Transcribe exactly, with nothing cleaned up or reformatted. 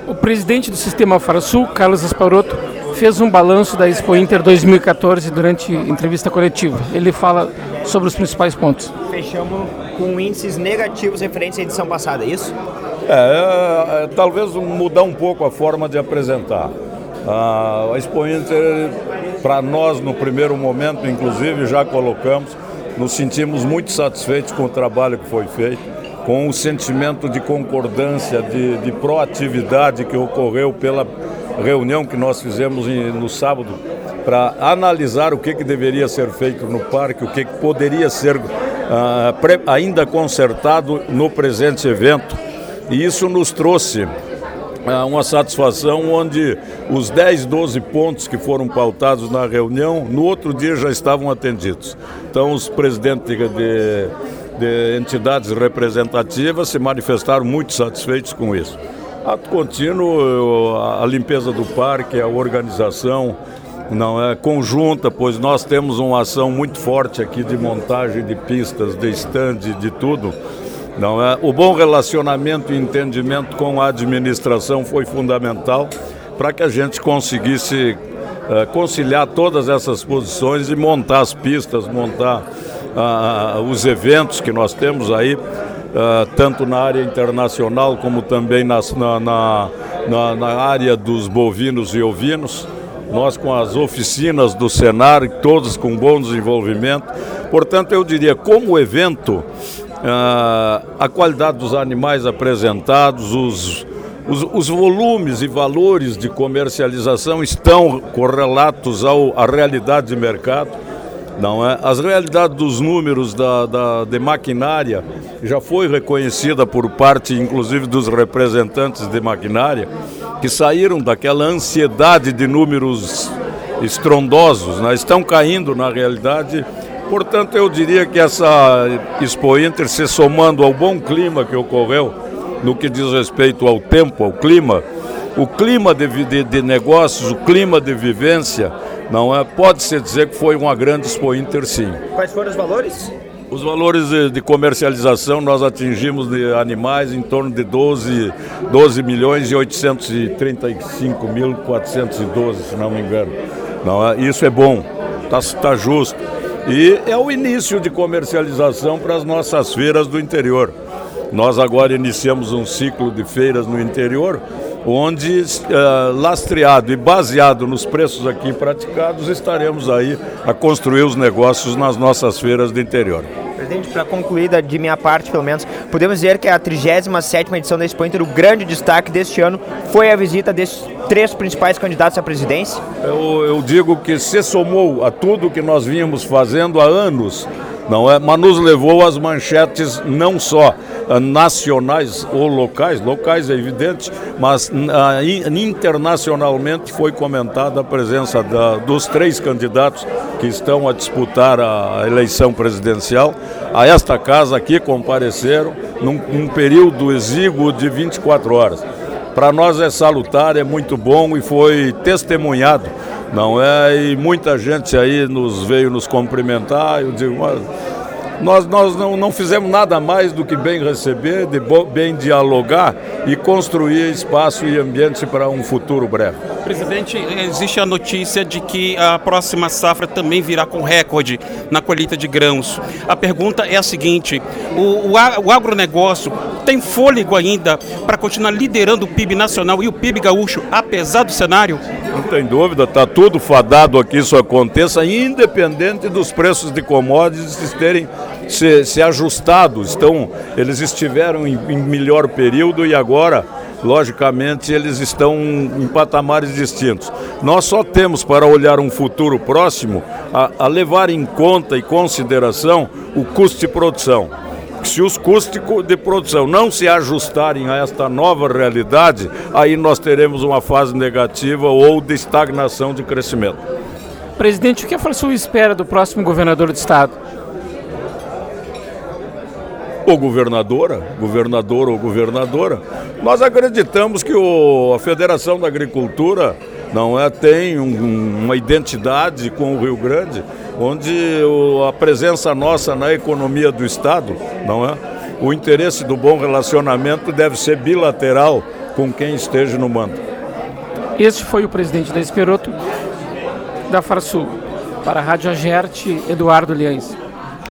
O presidente do Sistema Farsul, Carlos Asparoto, fez um balanço da Expo Inter dois mil e quatorze durante entrevista coletiva. Ele fala sobre os principais pontos. Fechamos com índices negativos referentes à edição passada, é isso? É, é, é talvez mudar um pouco a forma de apresentar. A Expo Inter, para nós, no primeiro momento, inclusive, já colocamos, nos sentimos muito satisfeitos com o trabalho que foi feito, com o sentimento de concordância, de, de proatividade que ocorreu pela reunião que nós fizemos no sábado para analisar o que, que deveria ser feito no parque, o que, que poderia ser uh, pre, ainda consertado no presente evento. E isso nos trouxe uh, uma satisfação onde os dez, doze pontos que foram pautados na reunião, no outro dia já estavam atendidos. Então os presidentes de, de de entidades representativas se manifestaram muito satisfeitos com isso. Ato contínuo, a limpeza do parque, a organização não é conjunta, pois nós temos uma ação muito forte aqui de montagem de pistas, de estande, de tudo. Não é? O bom relacionamento e entendimento com a administração foi fundamental para que a gente conseguisse uh, conciliar todas essas posições e montar as pistas, montar Uh, os eventos que nós temos aí, uh, tanto na área internacional como também nas, na, na, na, na área dos bovinos e ovinos, nós com as oficinas do Senar, todos com bom desenvolvimento. Portanto, eu diria, como evento, uh, a qualidade dos animais apresentados, os, os, os volumes e valores de comercialização estão correlatos ao, à realidade de mercado. Não é? As realidades dos números da, da, de maquinária já foi reconhecida por parte, inclusive, dos representantes de maquinária, que saíram daquela ansiedade de números estrondosos, né? Estão caindo na realidade. Portanto, eu diria que essa Expo Inter, se somando ao bom clima que ocorreu, no que diz respeito ao tempo, ao clima, o clima de, de, de negócios, o clima de vivência, não é? Pode-se dizer que foi uma grande Expo Inter, sim. Quais foram os valores? Os valores de, de comercialização nós atingimos de animais em torno de doze milhões e oitocentos e trinta e cinco mil quatrocentos e doze, se não me engano. Não é? Isso é bom, está tá justo. E é o início de comercialização para as nossas feiras do interior. Nós agora iniciamos um ciclo de feiras no interior, onde, uh, lastreado e baseado nos preços aqui praticados, estaremos aí a construir os negócios nas nossas feiras do interior. Presidente, para concluir, de minha parte pelo menos, podemos dizer que a trigésima sétima edição da Expo Inter, o grande destaque deste ano foi a visita desses três principais candidatos à presidência? Eu, eu digo que se somou a tudo que nós vínhamos fazendo há anos, não é? Mas nos levou às manchetes não só nacionais ou locais, locais é evidente, mas uh, internacionalmente foi comentada a presença da, dos três candidatos que estão a disputar a eleição presidencial. A esta casa aqui compareceram num, num período exíguo de vinte e quatro horas. Para nós é salutar, é muito bom e foi testemunhado, não é? E muita gente aí nos veio nos cumprimentar. Eu digo, mas nós, nós não, não fizemos nada mais do que bem receber, de bo, bem dialogar e construir espaço e ambiente para um futuro breve. Presidente, existe a notícia de que a próxima safra também virá com recorde na colheita de grãos. A pergunta é a seguinte: o, o, o agronegócio tem fôlego ainda para continuar liderando o P I B nacional e o P I B gaúcho, apesar do cenário? Não tem dúvida, está tudo fadado a que isso aconteça, independente dos preços de commodities terem se, se ajustado. Estão, eles estiveram em, em melhor período e agora, logicamente, eles estão em patamares distintos. Nós só temos para olhar um futuro próximo a, a levar em conta e consideração o custo de produção. Se os custos de produção não se ajustarem a esta nova realidade, aí nós teremos uma fase negativa ou de estagnação de crescimento. Presidente, o que a Farsul espera do próximo governador do estado? Ou governadora, governador ou governadora, nós acreditamos que o, a Federação da Agricultura não é, tem um, uma identidade com o Rio Grande, onde o, a presença nossa na economia do Estado, não é? O interesse do bom relacionamento deve ser bilateral com quem esteja no mando. Este foi o presidente da Esperoto, da Farsul. Para a Rádio Agerte, Eduardo Liães.